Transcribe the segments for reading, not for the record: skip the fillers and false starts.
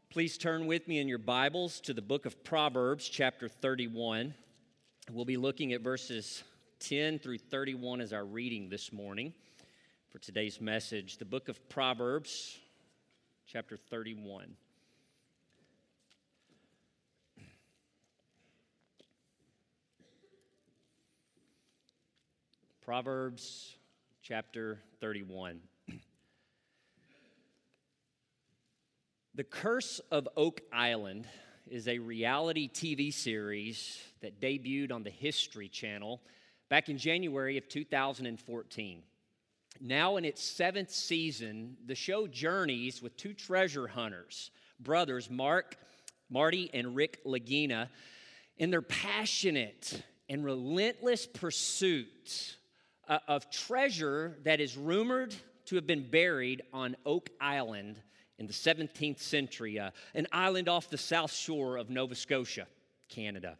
Please turn with me in your Bibles to the book of Proverbs, chapter 31. We'll be looking at verses 10 through 31 as our reading this morning for today's message. The book of Proverbs, chapter 31. Proverbs, chapter 31. The Curse of Oak Island is a reality TV series that debuted on the History Channel back in January of 2014. Now in its seventh season, the show journeys with two treasure hunters, brothers Marty and Rick Lagina, in their passionate and relentless pursuit of treasure that is rumored to have been buried on Oak Island in the 17th century, an island off the south shore of Nova Scotia, Canada.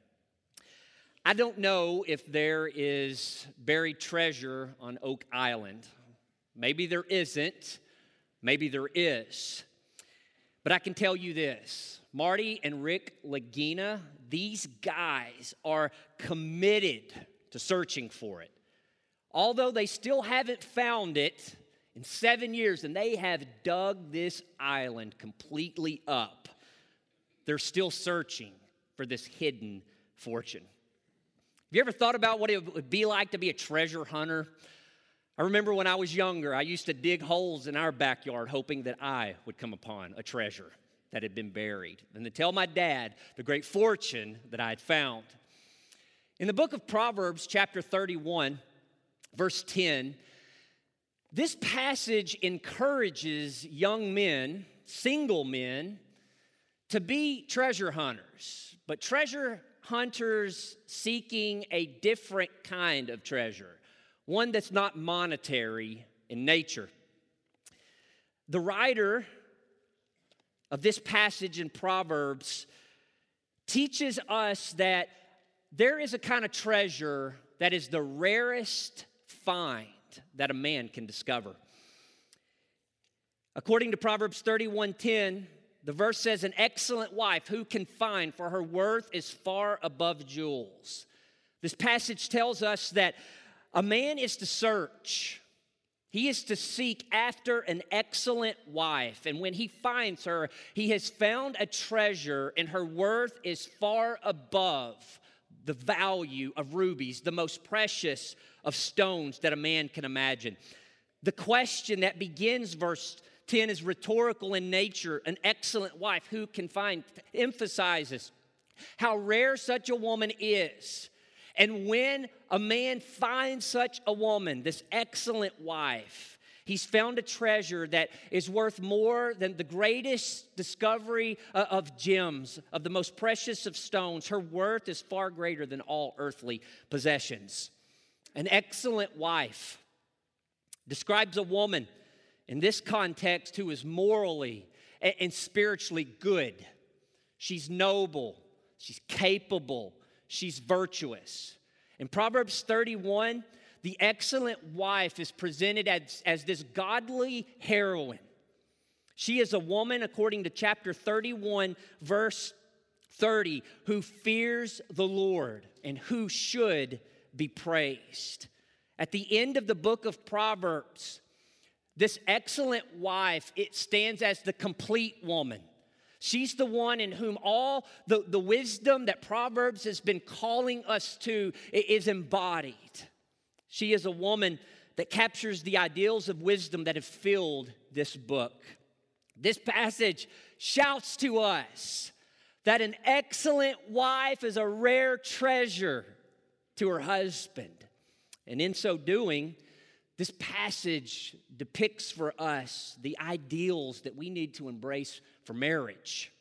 I don't know if there is buried treasure on Oak Island. Maybe there isn't. Maybe there is. But I can tell you this. Marty and Rick Lagina, these guys are committed to searching for it. Although they still haven't found it in 7 years, and they have dug this island completely up, they're still searching for this hidden fortune. Have you ever thought about what it would be like to be a treasure hunter? I remember when I was younger, I used to dig holes in our backyard hoping that I would come upon a treasure that had been buried, and to tell my dad the great fortune that I had found. In the book of Proverbs, chapter 31, verse 10, this passage encourages young men, single men, to be treasure hunters, but treasure hunters seeking a different kind of treasure, one that's not monetary in nature. The writer of this passage in Proverbs teaches us that there is a kind of treasure that is the rarest find that a man can discover. According to Proverbs 31:10, the verse says, "An excellent wife who can find, for her worth is far above jewels." This passage tells us that a man is to search. He is to seek after an excellent wife. And when he finds her, he has found a treasure, and her worth is far above the value of rubies, the most precious of stones that a man can imagine. The question that begins verse 10 is rhetorical in nature. An excellent wife who can find emphasizes how rare such a woman is. And when a man finds such a woman, this excellent wife, he's found a treasure that is worth more than the greatest discovery of gems, of the most precious of stones. Her worth is far greater than all earthly possessions. An excellent wife describes a woman in this context who is morally and spiritually good. She's noble, she's capable, she's virtuous. In Proverbs 31, the excellent wife is presented as this godly heroine. She is a woman, according to chapter 31, verse 30, who fears the Lord and who should be praised. At the end of the book of Proverbs, this excellent wife, it stands as the complete woman. She's the one in whom all the wisdom that Proverbs has been calling us to is embodied. She is a woman that captures the ideals of wisdom that have filled this book. This passage shouts to us that an excellent wife is a rare treasure to her husband. And in so doing, this passage depicts for us the ideals that we need to embrace for marriage.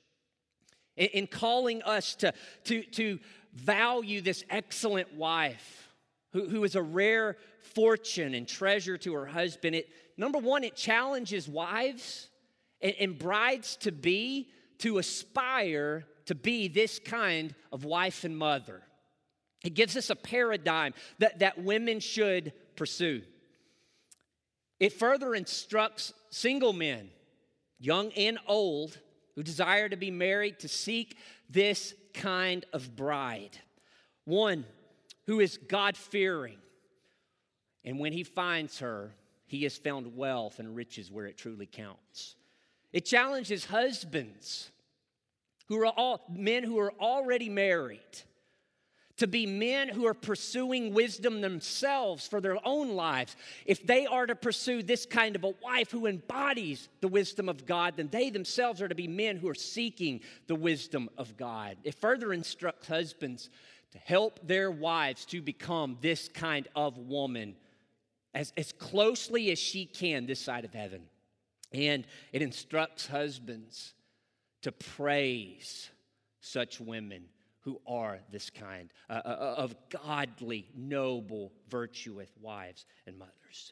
In calling us to value this excellent wife who is a rare fortune and treasure to her husband, number one, it challenges wives and brides-to-be to aspire to be this kind of wife and mother. It gives us a paradigm that women should pursue. It further instructs single men, young and old, who desire to be married to seek this kind of bride. One who is God-fearing. And when he finds her, he has found wealth and riches where it truly counts. It challenges husbands men who are already married to be men who are pursuing wisdom themselves for their own lives. If they are to pursue this kind of a wife who embodies the wisdom of God, then they themselves are to be men who are seeking the wisdom of God. It further instructs husbands to help their wives to become this kind of woman as closely as she can this side of heaven. And it instructs husbands to praise such women who are this kind of godly, noble, virtuous wives and mothers.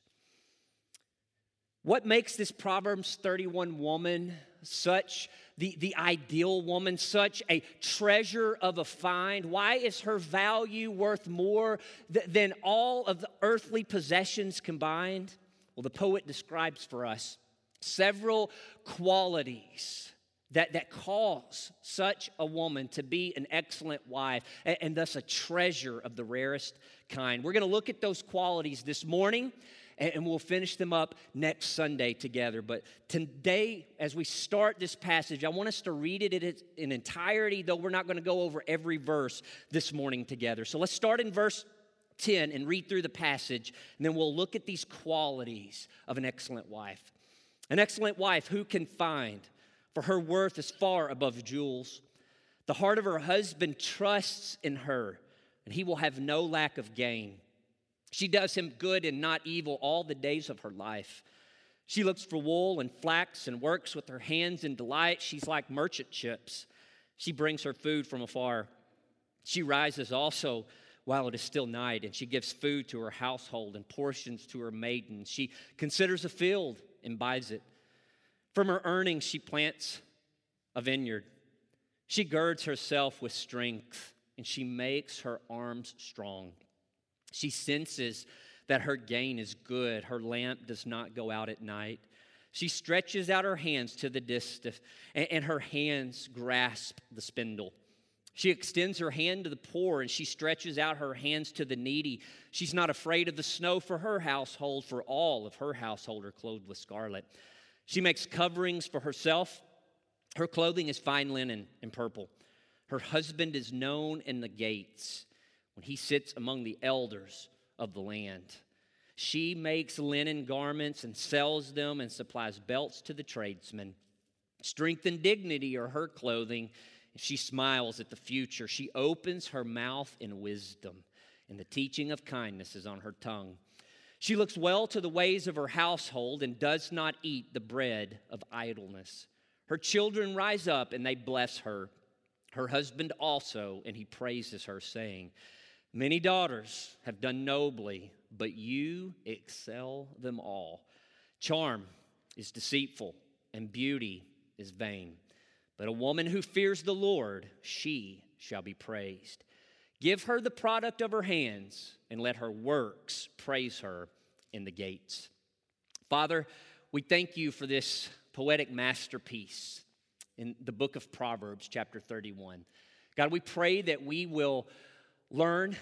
What makes this Proverbs 31 woman such the ideal woman, such a treasure of a find? Why is her value worth more than all of the earthly possessions combined? Well, the poet describes for us several qualities that cause such a woman to be an excellent wife and thus a treasure of the rarest kind. We're going to look at those qualities this morning, and we'll finish them up next Sunday together. But today, as we start this passage, I want us to read it in entirety, though we're not going to go over every verse this morning together. So let's start in verse 10 and read through the passage, and then we'll look at these qualities of an excellent wife. An excellent wife who can find? For her worth is far above jewels. The heart of her husband trusts in her, and he will have no lack of gain. She does him good and not evil all the days of her life. She looks for wool and flax and works with her hands in delight. She's like merchant ships. She brings her food from afar. She rises also while it is still night, and she gives food to her household and portions to her maidens. She considers a field and buys it. From her earnings, she plants a vineyard. She girds herself with strength, and she makes her arms strong. She senses that her gain is good. Her lamp does not go out at night. She stretches out her hands to the distaff, and her hands grasp the spindle. She extends her hand to the poor, and she stretches out her hands to the needy. She's not afraid of the snow for her household, for all of her household are clothed with scarlet. She makes coverings for herself. Her clothing is fine linen and purple. Her husband is known in the gates when he sits among the elders of the land. She makes linen garments and sells them and supplies belts to the tradesmen. Strength and dignity are her clothing. She smiles at the future. She opens her mouth in wisdom, and the teaching of kindness is on her tongue. She looks well to the ways of her household and does not eat the bread of idleness. Her children rise up and they bless her. Her husband also, and he praises her, saying, many daughters have done nobly, but you excel them all. Charm is deceitful and beauty is vain. But a woman who fears the Lord, she shall be praised. Give her the product of her hands, and let her works praise her in the gates. Father, we thank you for this poetic masterpiece in the book of Proverbs, chapter 31. God, we pray that we will learn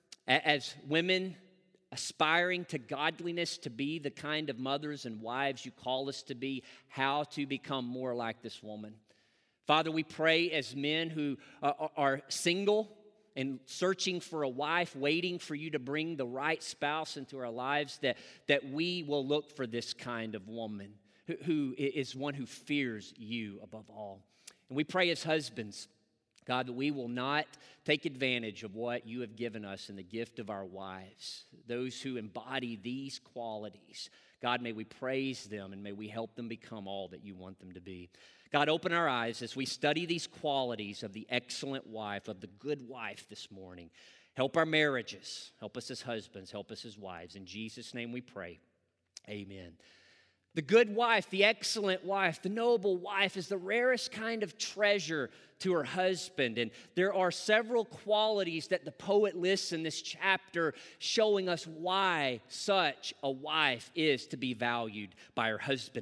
as women aspiring to godliness, to be the kind of mothers and wives you call us to be, how to become more like this woman. Father, we pray as men who are single and searching for a wife, waiting for you to bring the right spouse into our lives, that we will look for this kind of woman who is one who fears you above all. And we pray as husbands, God, that we will not take advantage of what you have given us in the gift of our wives, those who embody these qualities. God, may we praise them and may we help them become all that you want them to be. God, open our eyes as we study these qualities of the excellent wife, of the good wife this morning. Help our marriages. Help us as husbands. Help us as wives. In Jesus' name we pray. Amen. The good wife, the excellent wife, the noble wife is the rarest kind of treasure to her husband. And there are several qualities that the poet lists in this chapter showing us why such a wife is to be valued by her husband.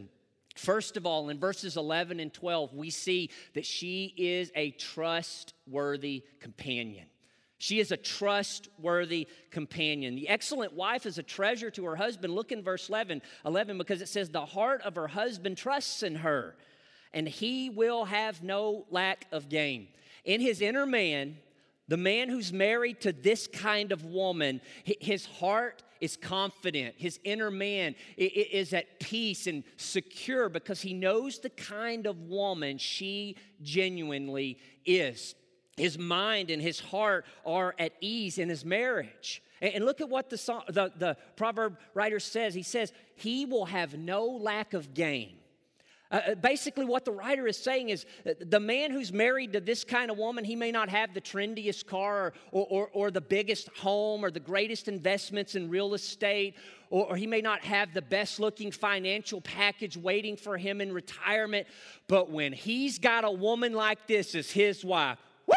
First of all, in verses 11 and 12, we see that she is a trustworthy companion. She is a trustworthy companion. The excellent wife is a treasure to her husband. Look in verse 11 because it says, the heart of her husband trusts in her, and he will have no lack of gain. In his inner man, the man who's married to this kind of woman, his heart is confident. His inner man is at peace and secure because he knows the kind of woman she genuinely is. His mind and his heart are at ease in his marriage. And look at what the proverb writer says. He says, he will have no lack of gain. Basically, what the writer is saying is the man who's married to this kind of woman, he may not have the trendiest car or the biggest home or the greatest investments in real estate, or he may not have the best-looking financial package waiting for him in retirement. But when he's got a woman like this as his wife, woo,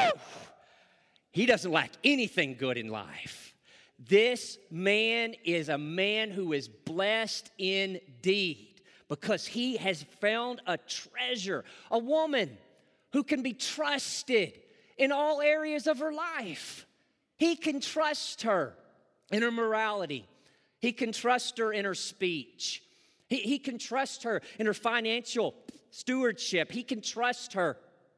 he doesn't lack anything good in life. This man is a man who is blessed indeed, because he has found a treasure, a woman who can be trusted in all areas of her life. He can trust her in her morality. He can trust her in her speech. He can trust her in her financial stewardship. He can trust her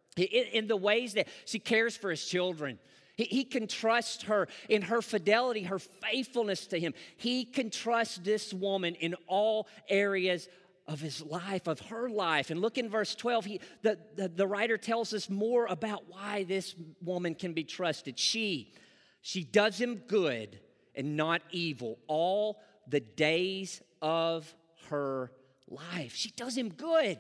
in the ways that she cares for his children. He can trust her in her fidelity, her faithfulness to him. He can trust this woman in all areas of his life, of her life. And look in verse 12, the writer tells us more about why this woman can be trusted. She does him good and not evil all the days of her life. She does him good,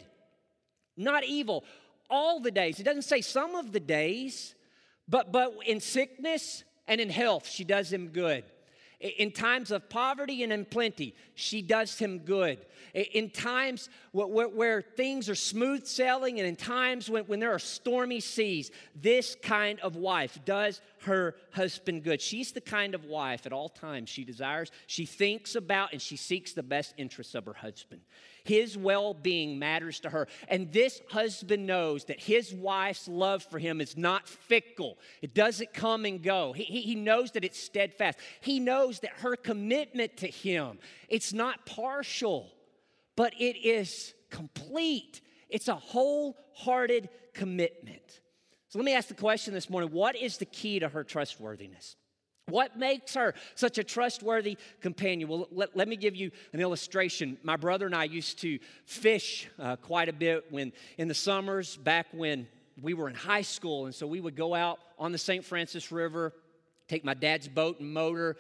not evil, all the days. It doesn't say some of the days, but in sickness and in health, she does him good. In times of poverty and in plenty, she does him good. In times where things are smooth sailing and in times when there are stormy seas, this kind of wife does her husband good. She's the kind of wife at all times she desires, she thinks about, and she seeks the best interests of her husband. His well-being matters to her. And this husband knows that his wife's love for him is not fickle. It doesn't come and go. He knows that it's steadfast. He knows that her commitment to him, it's not partial, but it is complete. It's a wholehearted commitment. So let me ask the question this morning, what is the key to her trustworthiness? What makes her such a trustworthy companion? Well, let me give you an illustration. My brother and I used to fish quite a bit in the summers back when we were in high school. And so we would go out on the St. Francis River, take my dad's boat and motor.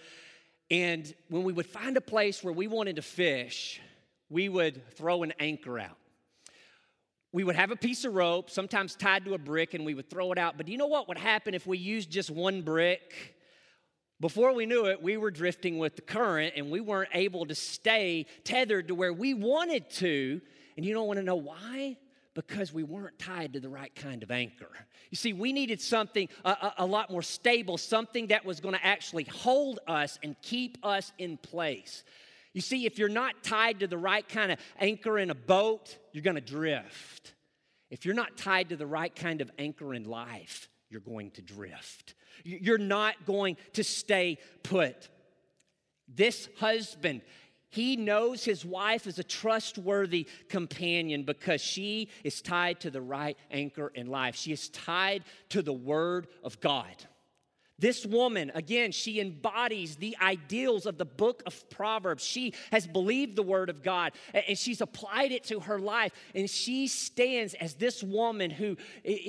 And when we would find a place where we wanted to fish, we would throw an anchor out. We would have a piece of rope, sometimes tied to a brick, and we would throw it out. But do you know what would happen if we used just one brick? Before we knew it, we were drifting with the current, and we weren't able to stay tethered to where we wanted to. And you don't want to know why? Because we weren't tied to the right kind of anchor. You see, we needed something a lot more stable, something that was going to actually hold us and keep us in place. You see, if you're not tied to the right kind of anchor in a boat, you're going to drift. If you're not tied to the right kind of anchor in life, you're going to drift. You're not going to stay put. This husband, he knows his wife is a trustworthy companion because she is tied to the right anchor in life. She is tied to the Word of God. This woman, again, she embodies the ideals of the book of Proverbs. She has believed the Word of God, and she's applied it to her life, and she stands as this woman who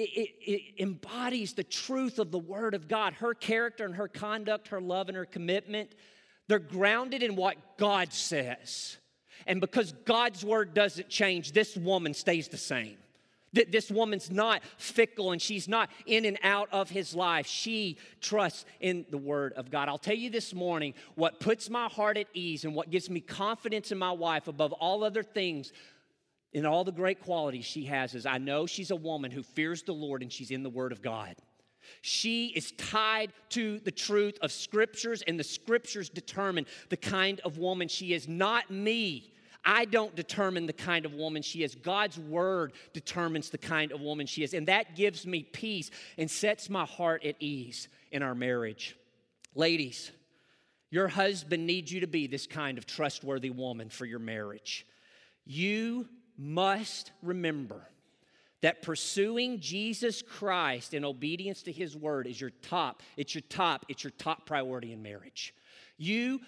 embodies the truth of the Word of God. Her character and her conduct, her love and her commitment, they're grounded in what God says. And because God's Word doesn't change, this woman stays the same. This woman's not fickle and she's not in and out of his life. She trusts in the Word of God. I'll tell you this morning, what puts my heart at ease and what gives me confidence in my wife above all other things in all the great qualities she has is I know she's a woman who fears the Lord and she's in the Word of God. She is tied to the truth of Scriptures, and the Scriptures determine the kind of woman she is. Not me. I don't determine the kind of woman she is. God's word determines the kind of woman she is. And that gives me peace and sets my heart at ease in our marriage. Ladies, your husband needs you to be this kind of trustworthy woman for your marriage. You must remember that pursuing Jesus Christ in obedience to his word is your top priority in marriage. We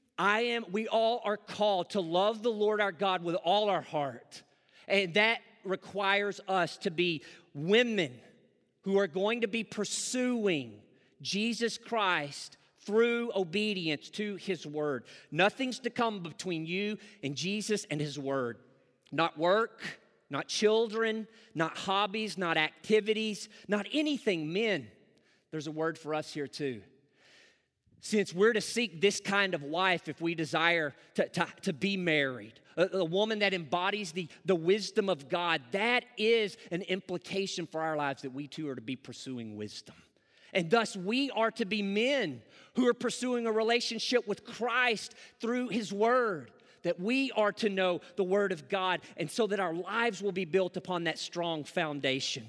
all are called to love the Lord our God with all our heart. And that requires us to be women who are going to be pursuing Jesus Christ through obedience to his word. Nothing's to come between you and Jesus and his word. Not work, not children, not hobbies, not activities, not anything. Men, there's a word for us here too. Since we're to seek this kind of wife if we desire to be married, a woman that embodies the wisdom of God, that is an implication for our lives that we too are to be pursuing wisdom. And thus we are to be men who are pursuing a relationship with Christ through his word, that we are to know the word of God, and so that our lives will be built upon that strong foundation.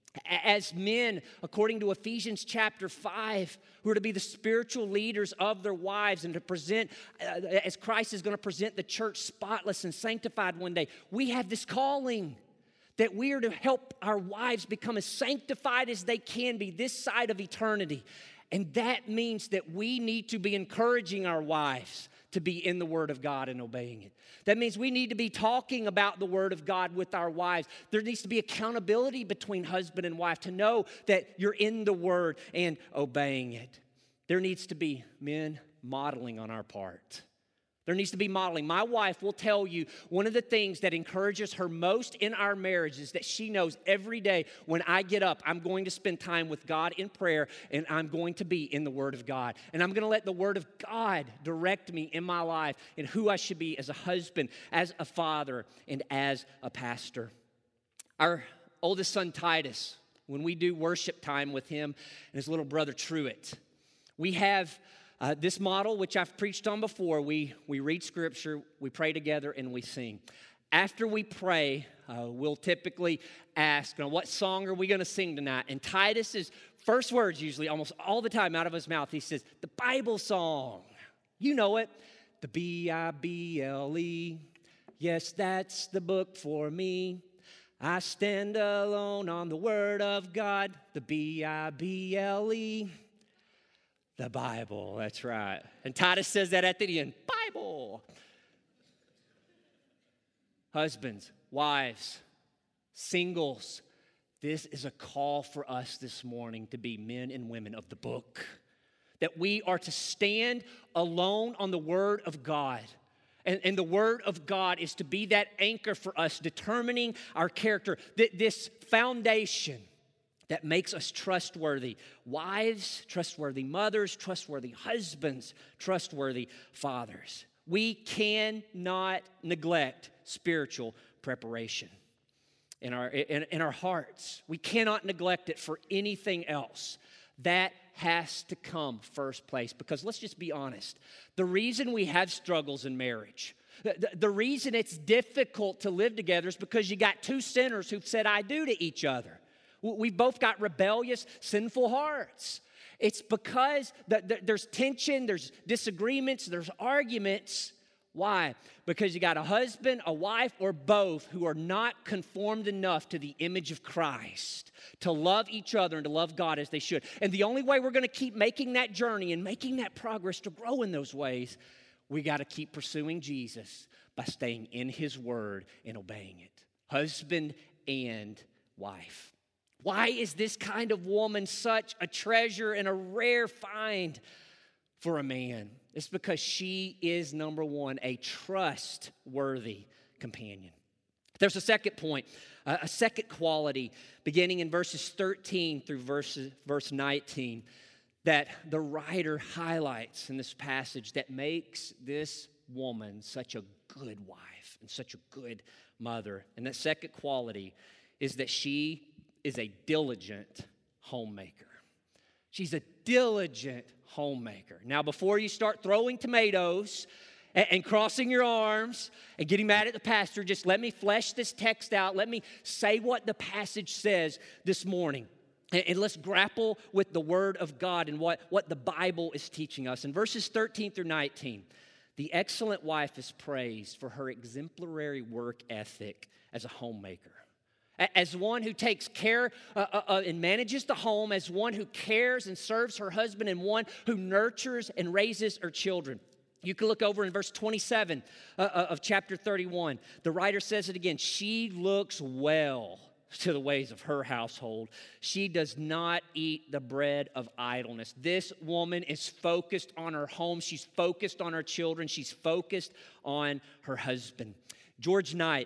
As men, according to Ephesians chapter 5, who are to be the spiritual leaders of their wives and to present, as Christ is going to present the church spotless and sanctified one day, we have this calling that we are to help our wives become as sanctified as they can be this side of eternity. And that means that we need to be encouraging our wives to be in the Word of God and obeying it. That means we need to be talking about the Word of God with our wives. There needs to be accountability between husband and wife to know that you're in the Word and obeying it. There needs to be men modeling on our part. There needs to be modeling. My wife will tell you one of the things that encourages her most in our marriage is that she knows every day when I get up, I'm going to spend time with God in prayer and I'm going to be in the Word of God. And I'm going to let the Word of God direct me in my life in who I should be as a husband, as a father, and as a pastor. Our oldest son, Titus, when we do worship time with him and his little brother, Truett, we have this model, which I've preached on before. We read Scripture, we pray together, and we sing. After we pray, we'll typically ask, what song are we going to sing tonight? And Titus's first words, usually almost all the time out of his mouth, he says, the Bible song. You know it. The Bible. Yes, that's the book for me. I stand alone on the Word of God. The Bible. The Bible, that's right. And Titus says that at the end, Bible. Husbands, wives, singles, this is a call for us this morning to be men and women of the book. That we are to stand alone on the Word of God. And the Word of God is to be that anchor for us, determining our character, this foundation that makes us trustworthy wives, trustworthy mothers, trustworthy husbands, trustworthy fathers. We cannot neglect spiritual preparation in our hearts. We cannot neglect it for anything else. That has to come first place, because let's just be honest. The reason we have struggles in marriage, the reason it's difficult to live together is because you got two sinners who've said I do to each other. We've both got rebellious, sinful hearts. It's because there's tension, there's disagreements, there's arguments. Why? Because you got a husband, a wife, or both who are not conformed enough to the image of Christ to love each other and to love God as they should. And the only way we're going to keep making that journey and making that progress to grow in those ways, we got to keep pursuing Jesus by staying in His Word and obeying it. Husband and wife. Why is this kind of woman such a treasure and a rare find for a man? It's because she is, number one, a trustworthy companion. There's a second point, a second quality, beginning in verses 13 through verse 19, that the writer highlights in this passage that makes this woman such a good wife and such a good mother. And that second quality is that she is a diligent homemaker. She's a diligent homemaker. Now, before you start throwing tomatoes and crossing your arms and getting mad at the pastor. Just let me flesh this text out. Let me say what the passage says this morning. And let's grapple with the Word of God and what the Bible is teaching us. In verses 13 through 19, the excellent wife is praised for her exemplary work ethic as a homemaker, as one who takes care and manages the home, as one who cares and serves her husband, and one who nurtures and raises her children. You can look over in verse 27 of chapter 31. The writer says it again. She looks well to the ways of her household. She does not eat the bread of idleness. This woman is focused on her home. She's focused on her children. She's focused on her husband. George Knight,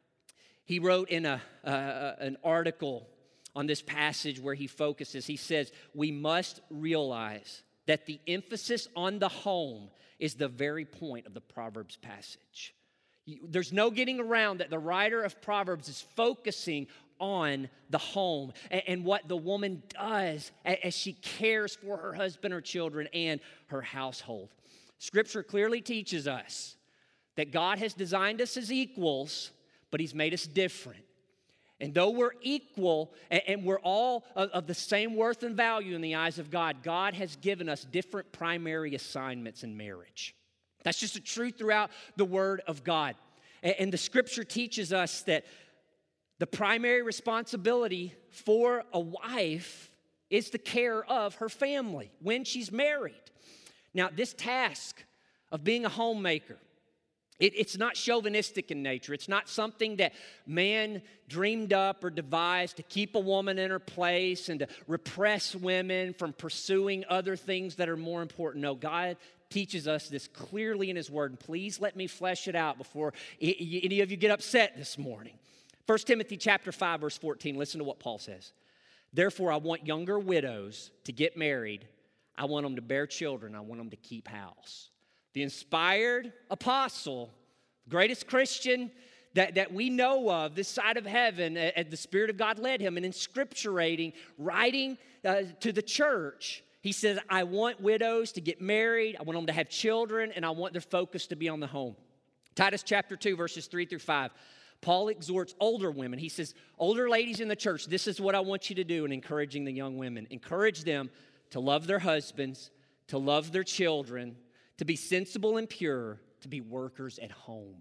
he wrote in an article on this passage where he focuses. He says, we must realize that the emphasis on the home is the very point of the Proverbs passage. There's no getting around that the writer of Proverbs is focusing on the home and what the woman does as she cares for her husband, her children, and her household. Scripture clearly teaches us that God has designed us as equals, but He's made us different. And though we're equal and we're all of the same worth and value in the eyes of God, God has given us different primary assignments in marriage. That's just a truth throughout the Word of God. And the Scripture teaches us that the primary responsibility for a wife is the care of her family when she's married. Now, this task of being a homemaker, it's not chauvinistic in nature. It's not something that man dreamed up or devised to keep a woman in her place and to repress women from pursuing other things that are more important. No, God teaches us this clearly in His Word. And please let me flesh it out before any of you get upset this morning. 1 Timothy chapter 5, verse 14, listen to what Paul says. Therefore, I want younger widows to get married. I want them to bear children. I want them to keep house. The inspired apostle, greatest Christian that we know of this side of heaven, the Spirit of God led him, and in scripturating, writing to the church, he says, I want widows to get married, I want them to have children, and I want their focus to be on the home. Titus chapter 2, verses 3 through 5. Paul exhorts older women. He says, older ladies in the church, this is what I want you to do in encouraging the young women. Encourage them to love their husbands, to love their children, to be sensible and pure, to be workers at home.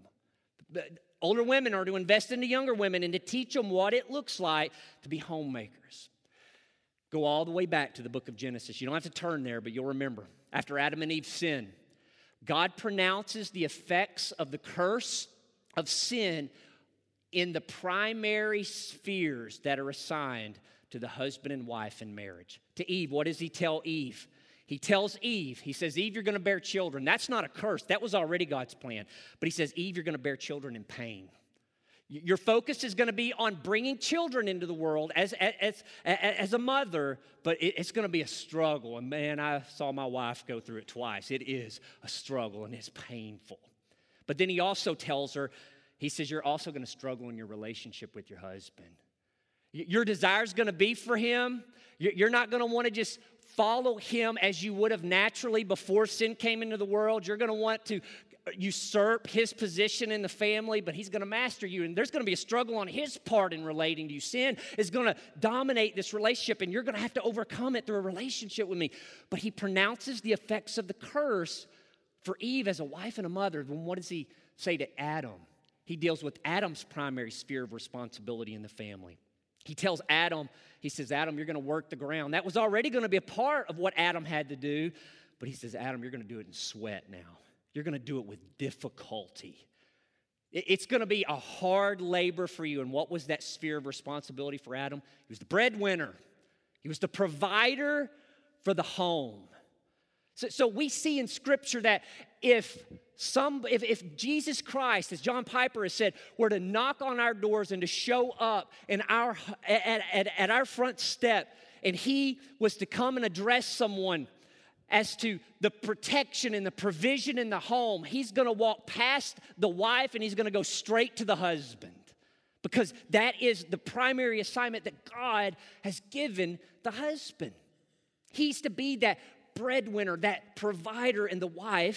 Older women are to invest in the younger women and to teach them what it looks like to be homemakers. Go all the way back to the book of Genesis. You don't have to turn there, but you'll remember. After Adam and Eve sinned, God pronounces the effects of the curse of sin in the primary spheres that are assigned to the husband and wife in marriage. To Eve, what does He tell Eve? He tells Eve, He says, Eve, you're going to bear children. That's not a curse. That was already God's plan. But He says, Eve, you're going to bear children in pain. Your focus is going to be on bringing children into the world as a mother, but it's going to be a struggle. And man, I saw my wife go through it twice. It is a struggle and it's painful. But then He also tells her, He says, you're also going to struggle in your relationship with your husband. Your desire is going to be for him. You're not going to want to just follow him as you would have naturally before sin came into the world. You're going to want to usurp his position in the family, but he's going to master you. And there's going to be a struggle on his part in relating to you. Sin is going to dominate this relationship, and you're going to have to overcome it through a relationship with me. But He pronounces the effects of the curse for Eve as a wife and a mother. Then what does He say to Adam? He deals with Adam's primary sphere of responsibility in the family. He tells Adam, He says, Adam, you're going to work the ground. That was already going to be a part of what Adam had to do. But He says, Adam, you're going to do it in sweat now. You're going to do it with difficulty. It's going to be a hard labor for you. And what was that sphere of responsibility for Adam? He was the breadwinner. He was the provider for the home. So we see in Scripture that if Jesus Christ, as John Piper has said, were to knock on our doors and to show up at our front step, and He was to come and address someone as to the protection and the provision in the home, He's going to walk past the wife and He's going to go straight to the husband, because that is the primary assignment that God has given the husband. He's to be that breadwinner, that provider, and the wife,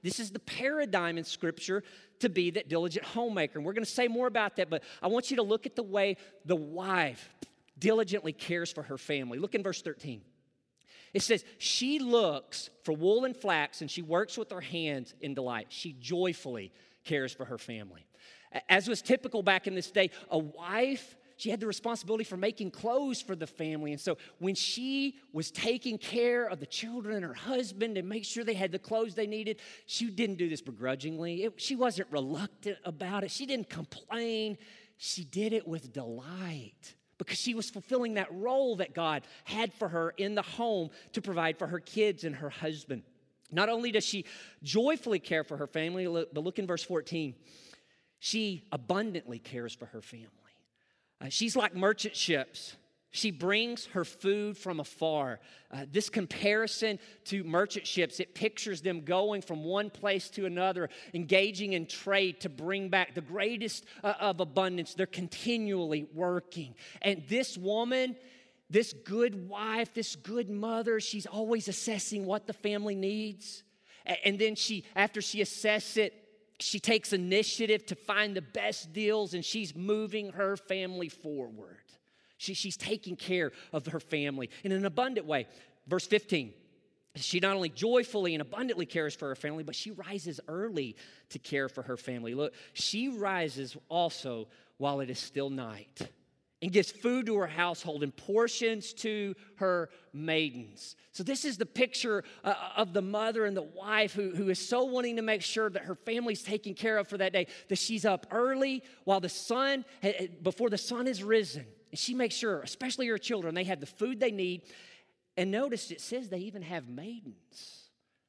This is the paradigm in Scripture to be that diligent homemaker. And we're going to say more about that, but I want you to look at the way the wife diligently cares for her family. Look in verse 13. It says, she looks for wool and flax, and she works with her hands in delight. She joyfully cares for her family. As was typical back in this day, a wife, she had the responsibility for making clothes for the family. And so when she was taking care of the children and her husband and make sure they had the clothes they needed, she didn't do this begrudgingly. She wasn't reluctant about it. She didn't complain. She did it with delight because she was fulfilling that role that God had for her in the home to provide for her kids and her husband. Not only does she joyfully care for her family, but look in verse 14. She abundantly cares for her family. She's like merchant ships. She brings her food from afar. This comparison to merchant ships, it pictures them going from one place to another, engaging in trade to bring back the greatest of abundance. They're continually working. And this woman, this good wife, this good mother, she's always assessing what the family needs. And then after she assesses it, she takes initiative to find the best deals, and she's moving her family forward. She's taking care of her family in an abundant way. Verse 15, she not only joyfully and abundantly cares for her family, but she rises early to care for her family. Look, she rises also while it is still night and gives food to her household and portions to her maidens. So this is the picture of the mother and the wife who is so wanting to make sure that her family's taken care of for that day, that she's up early while before the sun is risen. And she makes sure, especially her children, they have the food they need. And notice it says they even have maidens.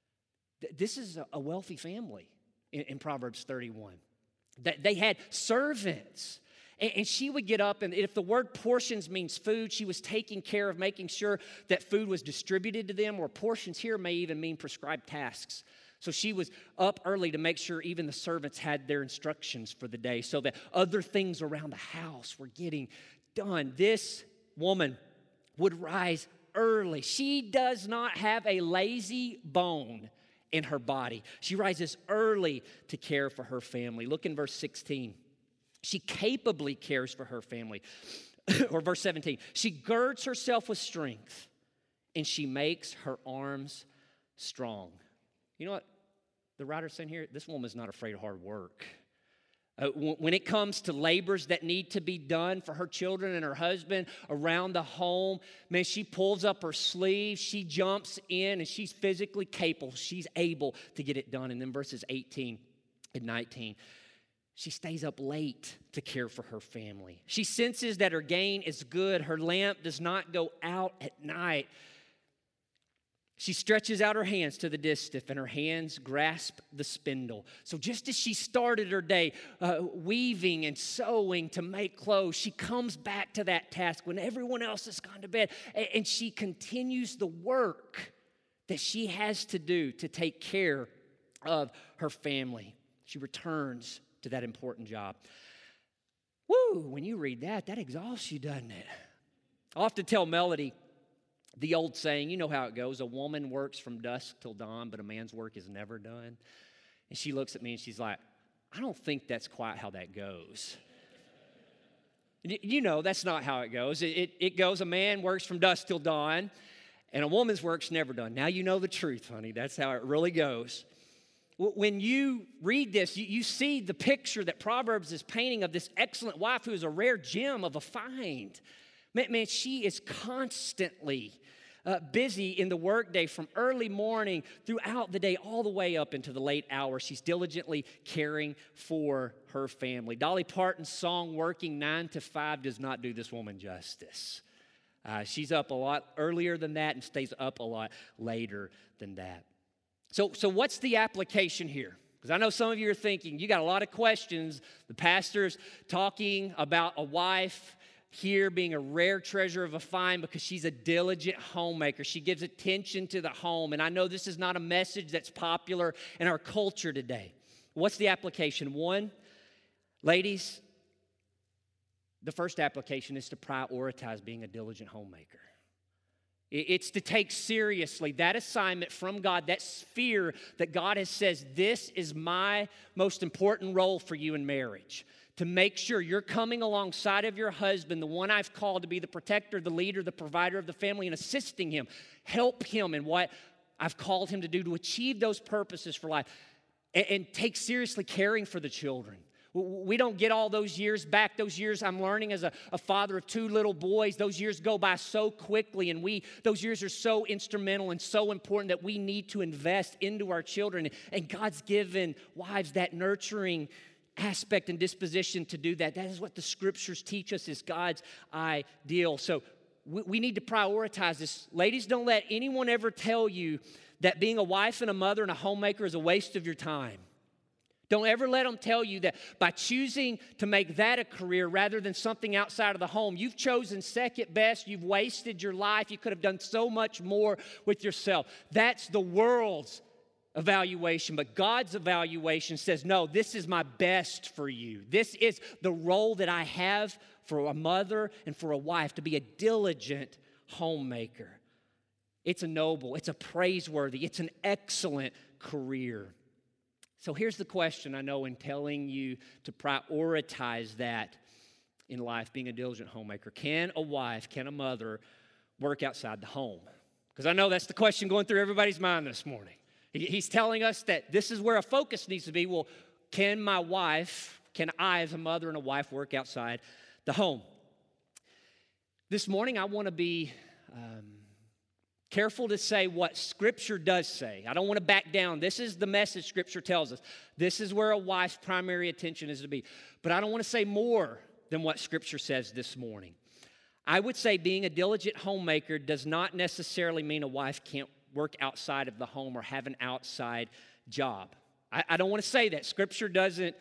This is a wealthy family in Proverbs 31. They had servants. And she would get up, and if the word portions means food, she was taking care of making sure that food was distributed to them, or portions here may even mean prescribed tasks. So she was up early to make sure even the servants had their instructions for the day so that other things around the house were getting done. This woman would rise early. She does not have a lazy bone in her body. She rises early to care for her family. Look in verse 16. She capably cares for her family. Or verse 17, she girds herself with strength and she makes her arms strong. You know what the writer's saying here? This woman's not afraid of hard work. When it comes to labors that need to be done for her children and her husband around the home, man, she pulls up her sleeves, she jumps in, and she's physically capable. She's able to get it done. And then verses 18 and 19, she stays up late to care for her family. She senses that her gain is good. Her lamp does not go out at night. She stretches out her hands to the distaff, and her hands grasp the spindle. So just as she started her day weaving and sewing to make clothes, she comes back to that task when everyone else has gone to bed, and she continues the work that she has to do to take care of her family. She returns to that important job. Woo, when you read that exhausts you, doesn't it? I often tell Melody the old saying, you know how it goes, a woman works from dusk till dawn, but a man's work is never done. And she looks at me and she's like, I don't think that's quite how that goes. You know, that's not how it goes. It goes, a man works from dusk till dawn, and a woman's work's never done. Now you know the truth, honey. That's how it really goes. When you read this, you see the picture that Proverbs is painting of this excellent wife who is a rare gem of a find. Man, she is constantly busy in the workday from early morning throughout the day all the way up into the late hours. She's diligently caring for her family. Dolly Parton's song, Working 9 to 5, does not do this woman justice. She's up a lot earlier than that and stays up a lot later than that. So what's the application here? Because I know some of you are thinking, you got a lot of questions. The pastor's talking about a wife here being a rare treasure of a find because she's a diligent homemaker. She gives attention to the home. And I know this is not a message that's popular in our culture today. What's the application? One, ladies, the first application is to prioritize being a diligent homemaker. It's to take seriously that assignment from God, that sphere that God has says, this is my most important role for you in marriage. To make sure you're coming alongside of your husband, the one I've called to be the protector, the leader, the provider of the family, and assisting him. Help him in what I've called him to do to achieve those purposes for life. And take seriously caring for the children. We don't get all those years back. Those years I'm learning as a father of 2 little boys, those years go by so quickly, and those years are so instrumental and so important that we need to invest into our children. And God's given wives that nurturing aspect and disposition to do that. That is what the scriptures teach us is God's ideal. So we need to prioritize this. Ladies, don't let anyone ever tell you that being a wife and a mother and a homemaker is a waste of your time. Don't ever let them tell you that by choosing to make that a career rather than something outside of the home, you've chosen second best, you've wasted your life, you could have done so much more with yourself. That's the world's evaluation, but God's evaluation says, no, this is my best for you. This is the role that I have for a mother and for a wife, to be a diligent homemaker. It's a noble, it's a praiseworthy, it's an excellent career. So here's the question, I know, in telling you to prioritize that in life, being a diligent homemaker. Can a wife, can a mother work outside the home? Because I know that's the question going through everybody's mind this morning. He's telling us that this is where a focus needs to be. Well, can I as a mother and a wife work outside the home? This morning I want to be careful to say what Scripture does say. I don't want to back down. This is the message Scripture tells us. This is where a wife's primary attention is to be. But I don't want to say more than what Scripture says this morning. I would say being a diligent homemaker does not necessarily mean a wife can't work outside of the home or have an outside job. I don't want to say that. Scripture doesn't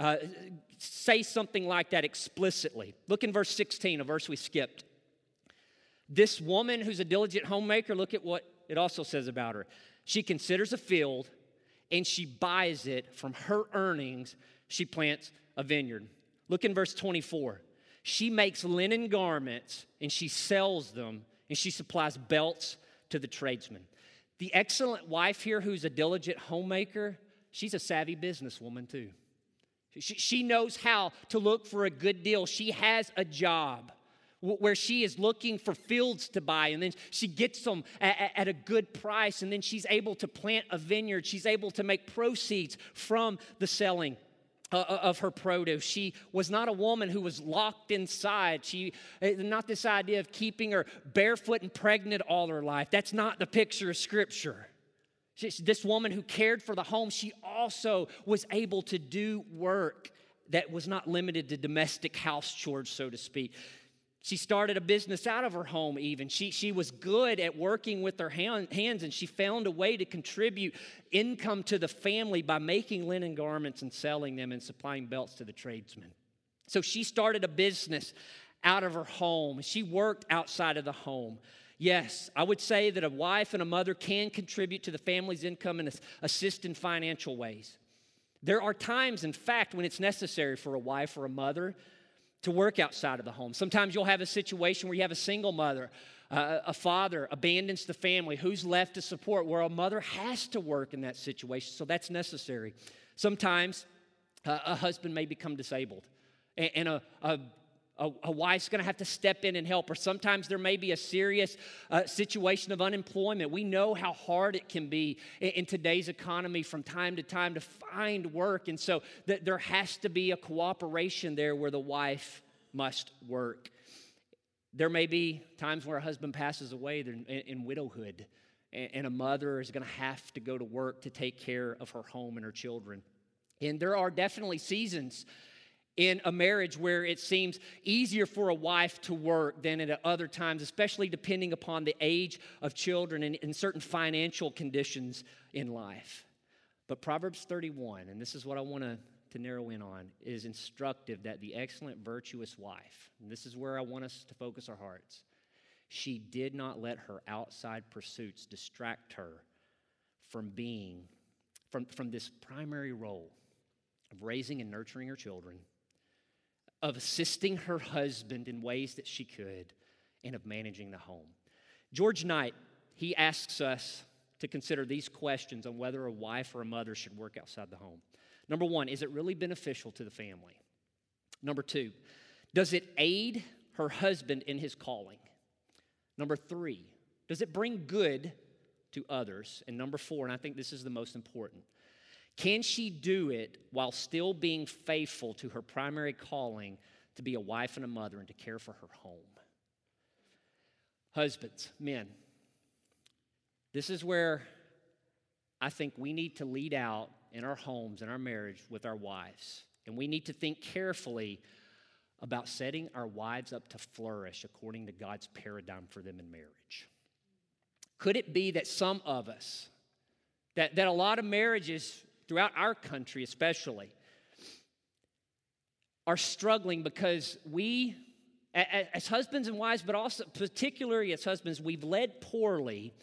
say something like that explicitly. Look in verse 16, a verse we skipped. This woman who's a diligent homemaker, look at what it also says about her. She considers a field and she buys it. From her earnings, she plants a vineyard. Look in verse 24. She makes linen garments and she sells them and she supplies belts to the tradesmen. The excellent wife here who's a diligent homemaker, she's a savvy businesswoman too. She knows how to look for a good deal. She has a job where she is looking for fields to buy, and then she gets them at a good price, and then she's able to plant a vineyard. She's able to make proceeds from the selling of her produce. She was not a woman who was locked inside. Not this idea of keeping her barefoot and pregnant all her life. That's not the picture of Scripture. This woman who cared for the home, she also was able to do work that was not limited to domestic house chores, so to speak. She started a business out of her home even. She was good at working with her hands, and she found a way to contribute income to the family by making linen garments and selling them and supplying belts to the tradesmen. So she started a business out of her home. She worked outside of the home. Yes, I would say that a wife and a mother can contribute to the family's income and assist in financial ways. There are times, in fact, when it's necessary for a wife or a mother to work outside of the home. Sometimes you'll have a situation where you have a single mother, a father abandons the family. Who's left to support? Where a mother has to work in that situation, so that's necessary. Sometimes a husband may become disabled, and a wife's going to have to step in and help. Or sometimes there may be a serious situation of unemployment. We know how hard it can be in today's economy from time to time to find work. And so there has to be a cooperation there where the wife must work. There may be times where a husband passes away in widowhood, and a mother is going to have to go to work to take care of her home and her children. And there are definitely seasons in a marriage where it seems easier for a wife to work than at other times, especially depending upon the age of children and certain financial conditions in life. But Proverbs 31, and this is what I want to narrow in on, is instructive that the excellent, virtuous wife, and this is where I want us to focus our hearts, she did not let her outside pursuits distract her from this primary role of raising and nurturing her children, of assisting her husband in ways that she could, and of managing the home. George Knight, he asks us to consider these questions on whether a wife or a mother should work outside the home. Number one, is it really beneficial to the family? Number two, does it aid her husband in his calling? Number three, does it bring good to others? And number four, and I think this is the most important, can she do it while still being faithful to her primary calling to be a wife and a mother and to care for her home? Husbands, men, this is where I think we need to lead out in our homes and our marriage with our wives. And we need to think carefully about setting our wives up to flourish according to God's paradigm for them in marriage. Could it be that some of us, that a lot of marriages throughout our country especially, are struggling because we, as husbands and wives, but also particularly as husbands, we've led poorly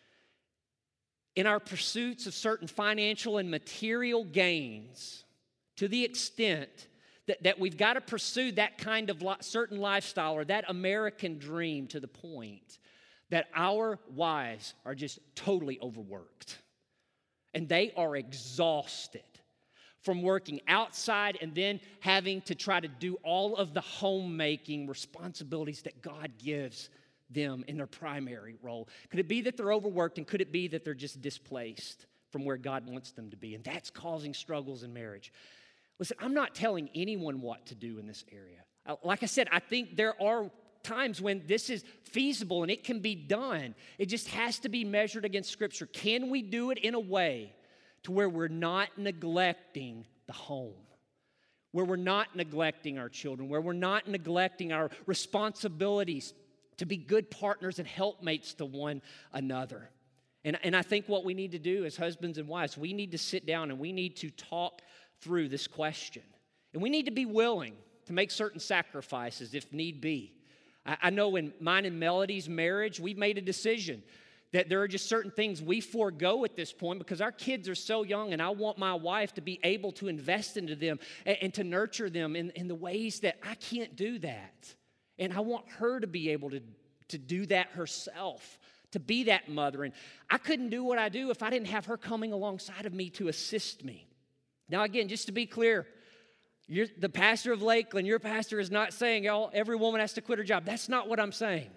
in our pursuits of certain financial and material gains to the extent that we've got to pursue that kind of certain lifestyle or that American dream to the point that our wives are just totally overworked. And they are exhausted from working outside and then having to try to do all of the homemaking responsibilities that God gives them in their primary role. Could it be that they're overworked, and could it be that they're just displaced from where God wants them to be? And that's causing struggles in marriage. Listen, I'm not telling anyone what to do in this area. Like I said, I think there are times when this is feasible and it can be done. It just has to be measured against Scripture. Can we do it in a way to where we're not neglecting the home, where we're not neglecting our children, where we're not neglecting our responsibilities to be good partners and helpmates to one another? And I think what we need to do as husbands and wives, we need to sit down and we need to talk through this question. And we need to be willing to make certain sacrifices if need be. I know in mine and Melody's marriage, we've made a decision that there are just certain things we forego at this point because our kids are so young, and I want my wife to be able to invest into them and to nurture them in the ways that I can't do that. And I want her to be able to do that herself, to be that mother. And I couldn't do what I do if I didn't have her coming alongside of me to assist me. Now, again, just to be clear, you're the pastor of Lakeland. Your pastor is not saying every woman has to quit her job. That's not what I'm saying.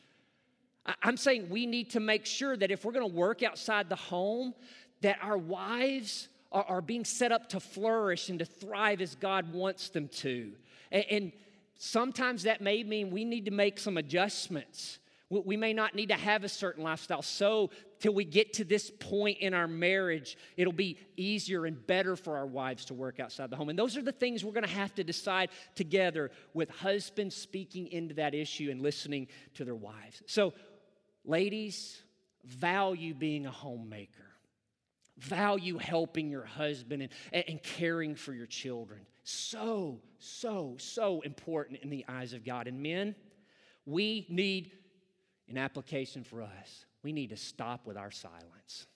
I'm saying we need to make sure that if we're going to work outside the home, that our wives are being set up to flourish and to thrive as God wants them to. And sometimes that may mean we need to make some adjustments. We may not need to have a certain lifestyle. So till we get to this point in our marriage, it'll be easier and better for our wives to work outside the home. And those are the things we're going to have to decide together, with husbands speaking into that issue and listening to their wives. So, ladies, value being a homemaker. Value helping your husband and caring for your children. So important in the eyes of God. And men, we need, in application for us, we need to stop with our silence.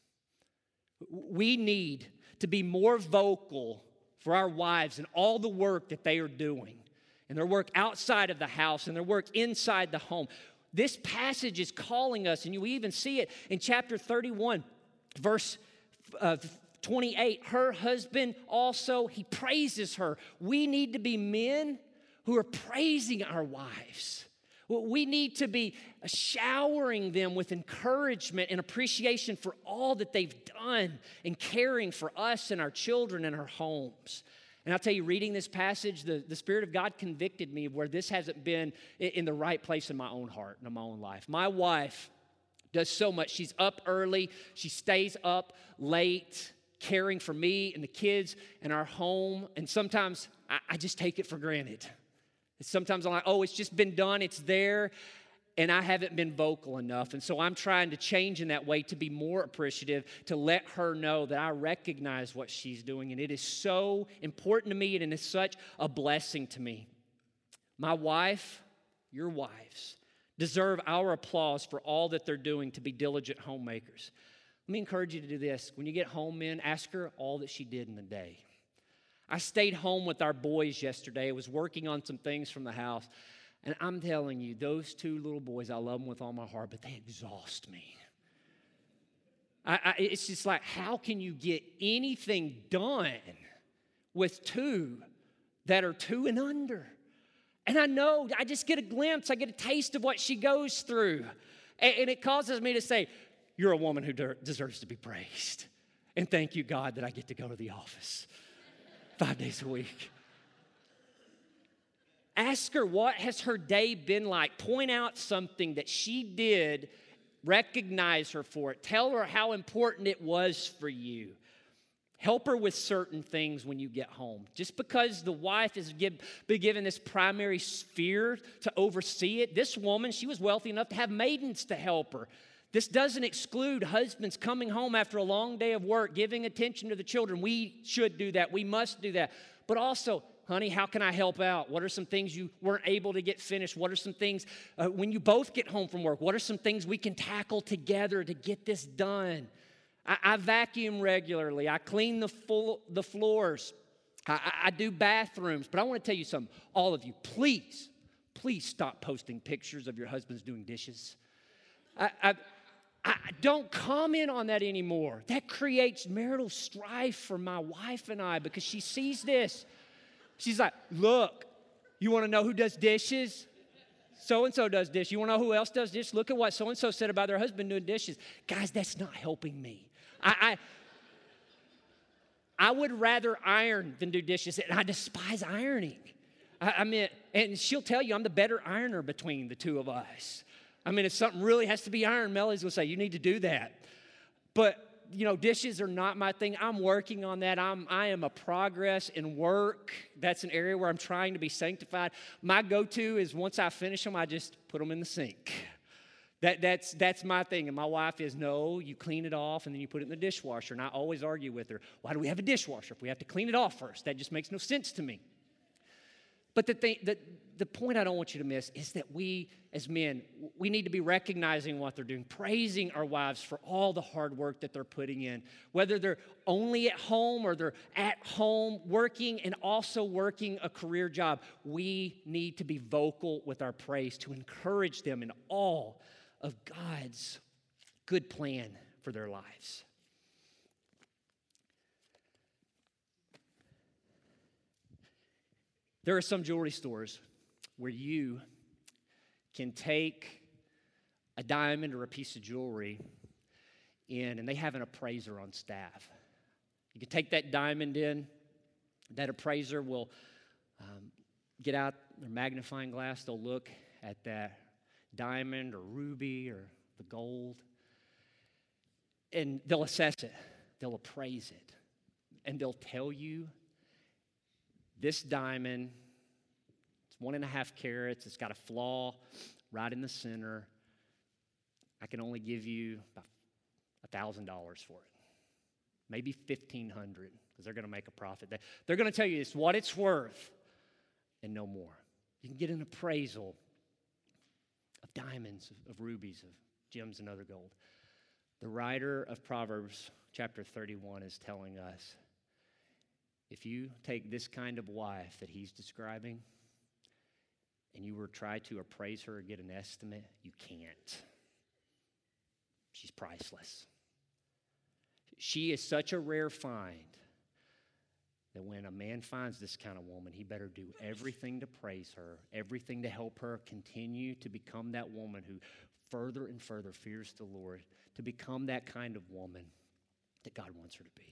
We need to be more vocal for our wives and all the work that they are doing, and their work outside of the house and their work inside the home. This passage is calling us, and you even see it in chapter 31, verse 28. Her husband also, he praises her. We need to be men who are praising our wives. We need to be showering them with encouragement and appreciation for all that they've done in caring for us and our children and our homes. And I'll tell you, reading this passage, the Spirit of God convicted me of where this hasn't been in the right place in my own heart and in my own life. My wife does so much. She's up early. She stays up late caring for me and the kids and our home. And sometimes I just take it for granted. Sometimes I'm like, oh, it's just been done. It's there. And I haven't been vocal enough. And so I'm trying to change in that way to be more appreciative, to let her know that I recognize what she's doing. And it is so important to me, and it is such a blessing to me. My wife, your wives, deserve our applause for all that they're doing to be diligent homemakers. Let me encourage you to do this. When you get home, men, ask her all that she did in the day. I stayed home with our boys yesterday. I was working on some things from the house. And I'm telling you, those two little boys, I love them with all my heart, but they exhaust me. It's just like, how can you get anything done with two that are 2 and under? And I know, I just get a glimpse, I get a taste of what she goes through. And it causes me to say, you're a woman who deserves to be praised. And thank you, God, that I get to go to the office 5 days a week. Ask her, what has her day been like? Point out something that she did. Recognize her for it. Tell her how important it was for you. Help her with certain things when you get home. Just because the wife has been given this primary sphere to oversee it, this woman, she was wealthy enough to have maidens to help her. This doesn't exclude husbands coming home after a long day of work, giving attention to the children. We should do that. We must do that. But also, honey, how can I help out? What are some things you weren't able to get finished? What are some things when you both get home from work? What are some things we can tackle together to get this done? I vacuum regularly. I clean the floors. I do bathrooms. But I want to tell you something. All of you, please stop posting pictures of your husbands doing dishes. I don't comment on that anymore. That creates marital strife for my wife and I because she sees this. She's like, look, you want to know who does dishes? So-and-so does dishes. You want to know who else does dishes? Look at what so-and-so said about their husband doing dishes. Guys, that's not helping me. I would rather iron than do dishes, and I despise ironing. I mean, and she'll tell you I'm the better ironer between the two of us. I mean, if something really has to be ironed, Melly's going to say, you need to do that. But, you know, dishes are not my thing. I'm working on that. I am a progress in work. That's an area where I'm trying to be sanctified. My go-to is once I finish them, I just put them in the sink. That's my thing. And my wife is, no, you clean it off and then you put it in the dishwasher. And I always argue with her, why do we have a dishwasher if we have to clean it off first? That just makes no sense to me. But the point I don't want you to miss is that we, as men, we need to be recognizing what they're doing, praising our wives for all the hard work that they're putting in, whether they're only at home or they're at home working and also working a career job. We need to be vocal with our praise to encourage them in all of God's good plan for their lives. There are some jewelry stores where you can take a diamond or a piece of jewelry in, and they have an appraiser on staff. You can take that diamond in. That appraiser will get out their magnifying glass. They'll look at that diamond or ruby or the gold, and they'll assess it. They'll appraise it, and they'll tell you this diamond, it's 1.5 carats. It's got a flaw right in the center. I can only give you about $1,000 for it. Maybe $1,500 because they're going to make a profit. They're going to tell you it's what it's worth and no more. You can get an appraisal of diamonds, of rubies, of gems and other gold. The writer of Proverbs chapter 31 is telling us, if you take this kind of wife that he's describing and you were to try to appraise her or get an estimate, you can't. She's priceless. She is such a rare find that when a man finds this kind of woman, he better do everything to praise her, everything to help her continue to become that woman who further and further fears the Lord, to become that kind of woman that God wants her to be.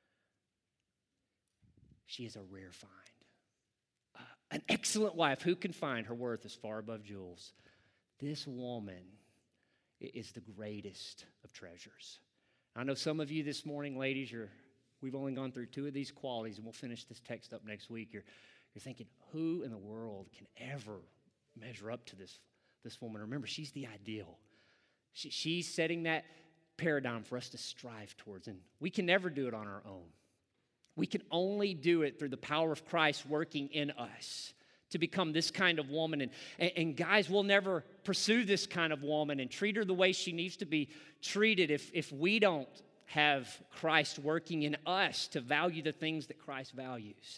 She is a rare find. An excellent wife. Who can find? Her worth is far above jewels. This woman is the greatest of treasures. I know some of you this morning, ladies, we've only gone through 2 of these qualities, and we'll finish this text up next week. You're thinking, who in the world can ever measure up to this woman? Remember, she's the ideal. She's setting that paradigm for us to strive towards, and we can never do it on our own. We can only do it through the power of Christ working in us to become this kind of woman. And guys, we'll never pursue this kind of woman and treat her the way she needs to be treated if we don't have Christ working in us to value the things that Christ values.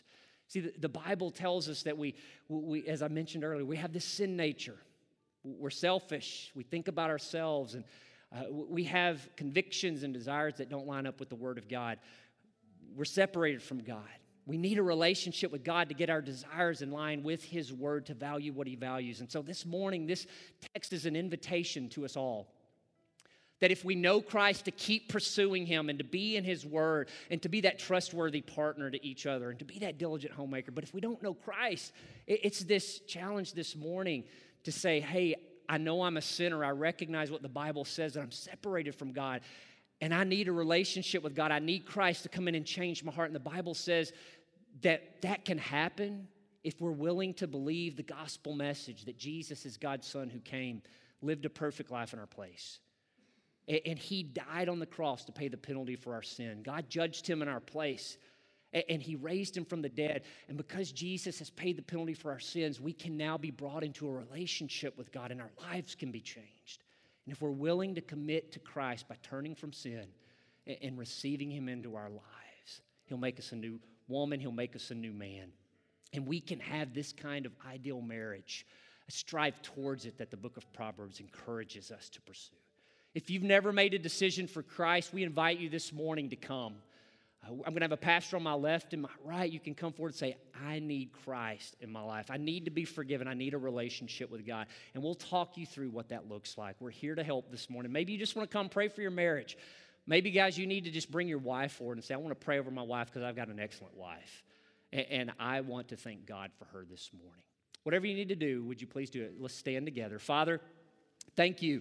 See, the Bible tells us that we, as I mentioned earlier, we have this sin nature. We're selfish. We think about ourselves, and we have convictions and desires that don't line up with the Word of God. We're separated from God. We need a relationship with God to get our desires in line with His Word, to value what He values. And so this morning, this text is an invitation to us all. That if we know Christ, to keep pursuing Him and to be in His Word and to be that trustworthy partner to each other and to be that diligent homemaker. But if we don't know Christ, it's this challenge this morning to say, hey, I know I'm a sinner. I recognize what the Bible says, that I'm separated from God. And I need a relationship with God. I need Christ to come in and change my heart. And the Bible says that that can happen if we're willing to believe the gospel message that Jesus is God's Son who came, lived a perfect life in our place. And He died on the cross to pay the penalty for our sin. God judged Him in our place, and He raised Him from the dead. And because Jesus has paid the penalty for our sins, we can now be brought into a relationship with God, and our lives can be changed. And if we're willing to commit to Christ by turning from sin and receiving Him into our lives, He'll make us a new woman, He'll make us a new man. And we can have this kind of ideal marriage, strive towards it, that the book of Proverbs encourages us to pursue. If you've never made a decision for Christ, we invite you this morning to come. I'm going to have a pastor on my left and my right. You can come forward and say, I need Christ in my life. I need to be forgiven. I need a relationship with God. And we'll talk you through what that looks like. We're here to help this morning. Maybe you just want to come pray for your marriage. Maybe, guys, you need to just bring your wife forward and say, I want to pray over my wife because I've got an excellent wife. And I want to thank God for her this morning. Whatever you need to do, would you please do it? Let's stand together. Father, thank you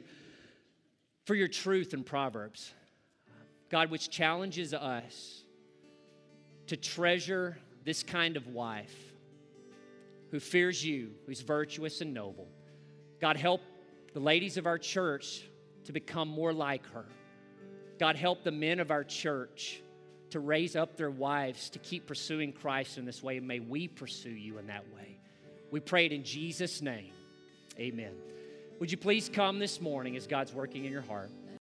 for your truth in Proverbs, God, which challenges us to treasure this kind of wife who fears you, who's virtuous and noble. God, help the ladies of our church to become more like her. God, help the men of our church to raise up their wives to keep pursuing Christ in this way, and may we pursue you in that way. We pray it in Jesus' name. Amen. Would you please come this morning as God's working in your heart?